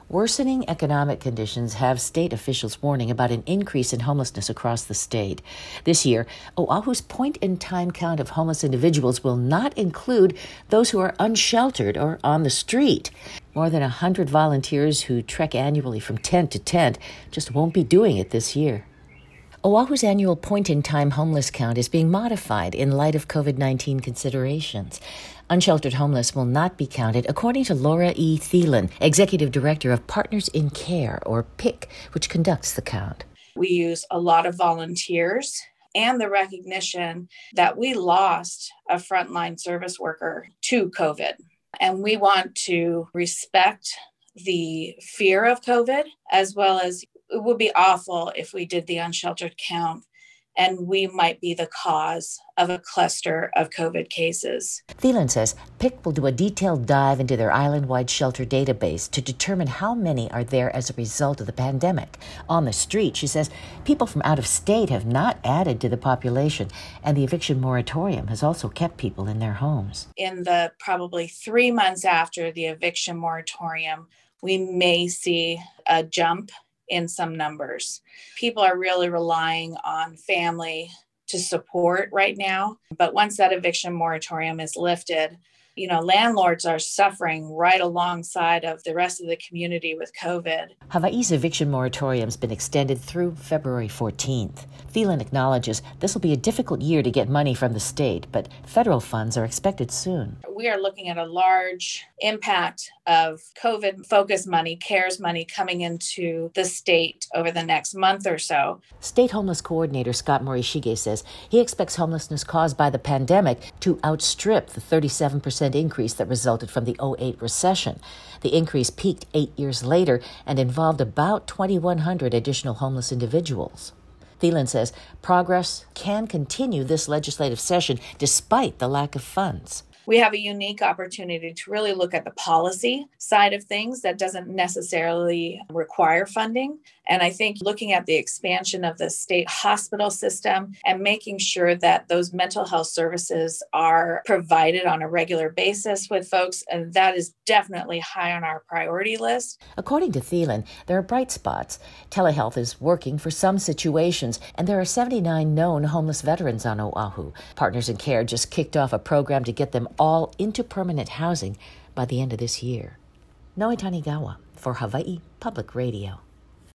Worsening economic conditions have state officials warning about an increase in homelessness across the state. This year, Oahu's point-in-time count of homeless individuals will not include those who are unsheltered or on the street. More than 100 volunteers who trek annually from tent to tent just won't be doing it this year. Oahu's annual point-in-time homeless count is being modified in light of COVID-19 considerations. Unsheltered homeless will not be counted, according to Laura E. Thielen, Executive Director of Partners in Care, or PIC, which conducts the count. We use a lot of volunteers and the recognition that we lost a frontline service worker to COVID. And we want to respect the fear of COVID, as well as it would be awful if we did the unsheltered count and we might be the cause of a cluster of COVID cases. Thielen says PIC will do a detailed dive into their island-wide shelter database to determine how many are there as a result of the pandemic. On the street, she says, people from out of state have not added to the population, and the eviction moratorium has also kept people in their homes. In the probably 3 months after the eviction moratorium, we may see a jump in some numbers. People are really relying on family to support right now. But once that eviction moratorium is lifted, landlords are suffering right alongside of the rest of the community with COVID. Hawaii's eviction moratorium has been extended through February 14th. Thielen acknowledges this will be a difficult year to get money from the state, but federal funds are expected soon. We are looking at a large impact of COVID-focused money, CARES money, coming into the state over the next month or so. State Homeless Coordinator Scott Morishige says he expects homelessness caused by the pandemic to outstrip the 37% increase that resulted from the 2008 recession. The increase peaked 8 years later and involved about 2,100 additional homeless individuals. Thielen says progress can continue this legislative session despite the lack of funds. We have a unique opportunity to really look at the policy side of things that doesn't necessarily require funding. And I think looking at the expansion of the state hospital system and making sure that those mental health services are provided on a regular basis with folks, and that is definitely high on our priority list. According to Thielen, there are bright spots. Telehealth is working for some situations, and there are 79 known homeless veterans on Oahu. Partners in Care just kicked off a program to get them all into permanent housing by the end of this year. Noe Tanigawa for Hawaii Public Radio.